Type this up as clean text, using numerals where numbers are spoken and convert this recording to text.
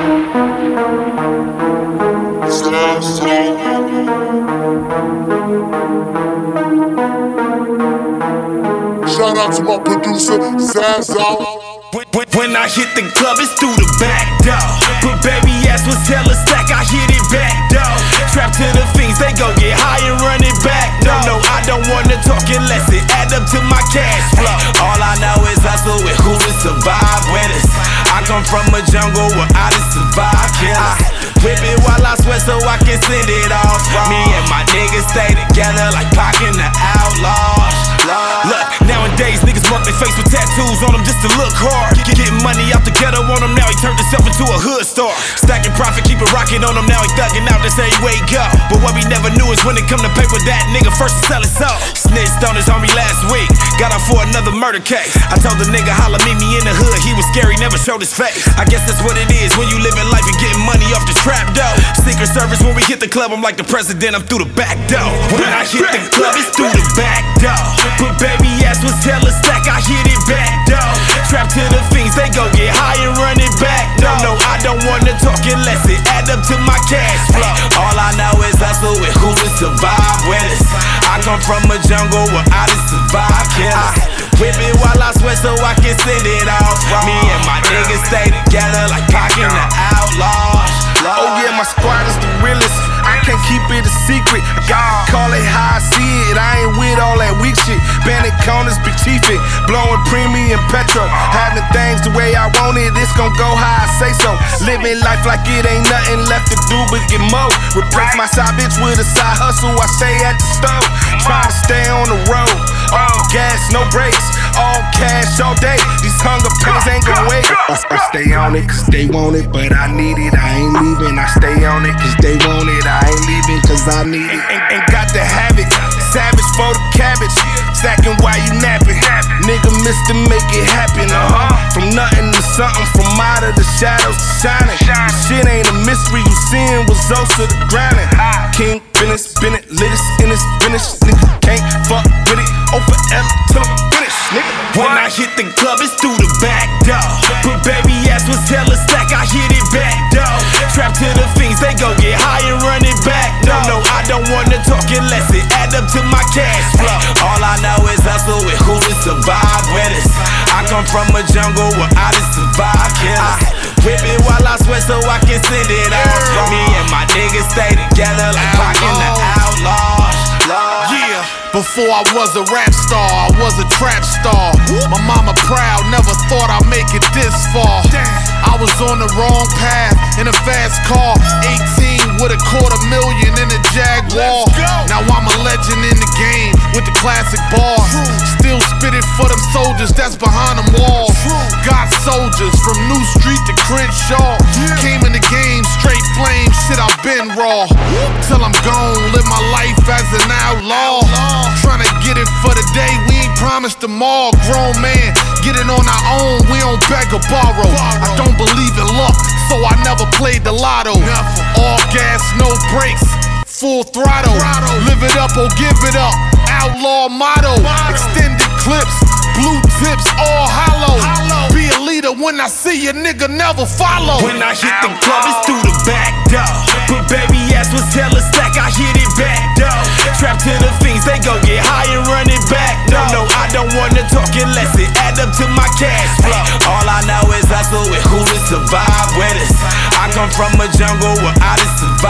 Shout out to my producer, Zazzle. When I hit the club, it's through the back door. But baby ass was hella stack, I hit it back door. Trapped to the fiends, they go get high and run it back. No, I don't wanna talk unless it add up to my cash flow. All I know is hustle with who to survive with us. I come from a jungle where I done survived killers. Whip it while I sweat so I can send it off. Me and my niggas stay together like Pac and the Outlaws. Look, nowadays niggas mark their face with tattoos on them just to look hard. Getting money out the ghetto on him, now he turned himself into a hood star. Stacking profit, keep it rocking on him, now he thugging out, that's every way he go. But what we never knew is when it come to paper, that nigga first to sell his soul. Snitched on his homie last week, got off for another murder case. I told the nigga, holla, meet me in the hood, he was scary, never showed his face. I guess that's what it is when you living life and getting money off the trap dough. Secret Service, when we hit the club, I'm like the president, I'm through the back door. When I hit the club, it's through the back door. But baby ass was hella stack, I hit it back door. Trapped to the fiends, they go get high and run it back. No, I don't wanna talk unless it add up to my cash flow. All I know is hustle with who to survive with us. I come from a jungle where I done survived killers. Whip it while I sweat so I can send it off. Me and my niggas stay together like Pac and the Outlaws. Oh yeah, my squad is the realest. I can't keep it a secret. I gotta call it how I see it. I ain't with all that weak shit. Bandit corners, big chiefin', blowing premium petrol. Having things the way I want it, it's gon' go how I say so. Living life like it ain't nothing left to do but get more. Replace my side bitch with a side hustle. I stay at the stove, trying to stay on the road. All gas, no brakes, all cash all day. These hunger pains ain't gon' wait. I stay on it cause they want it, but I need it. I ain't leaving. I stay on it cause they want it. I ain't leaving cause I need it. Ain't got to have it. Savage for the cabbage. Stacking while you napping. Nigga missed to make it happen. From nothing to something. From out of the shadows to shining. This shit ain't a mystery. You seeing results of the grinding. King Business, Bennett, latest in this finish. Nigga can't fuck with it. Over L till I'm finished, nigga. When I hit the club, it's through the back door. But baby ass was hella stack, I hit it back door. Trapped to the fiends, they go get high and run it back. No, I don't wanna talk unless it add up to my cash flow. All I know is hustle with who to survive with us. I come from a jungle where I done survived killers. Whip it while I sweat so I can send it off. Me and my niggas stay together like Pac and the Outlaws. Yeah, before I was a rap star, I was a trap star. My mama proud, never thought I'd make it this far. I was on the wrong path in a fast car, 18 with $250,000 in a Jaguar. Now I'm a legend in the game with the classic bars. Still spitting for them soldiers that's behind them walls. Got soldiers from New Street to Crenshaw. Came in the game, straight flame, shit I've been raw. Till I'm gone, live my life as an outlaw. Tryna get it for the day, we ain't promised tomorrow. Grown man, get it on our own, we don't beg or borrow. I don't believe in luck, so I never played the lotto. All gas, no brakes, full throttle. Live it up or give it up, outlaw motto. Extended clips, blue tips, all hollow. Be a leader when I see a nigga, never follow. When I hit the club, it's through the back door. But baby ass was hella stack, I hit it back door. Trapped to the fiends, they go get high and run it back. No, I don't wanna talk unless it add up to my cash flow. All I know is hustle with who to survive with us. I come from a jungle where I done survived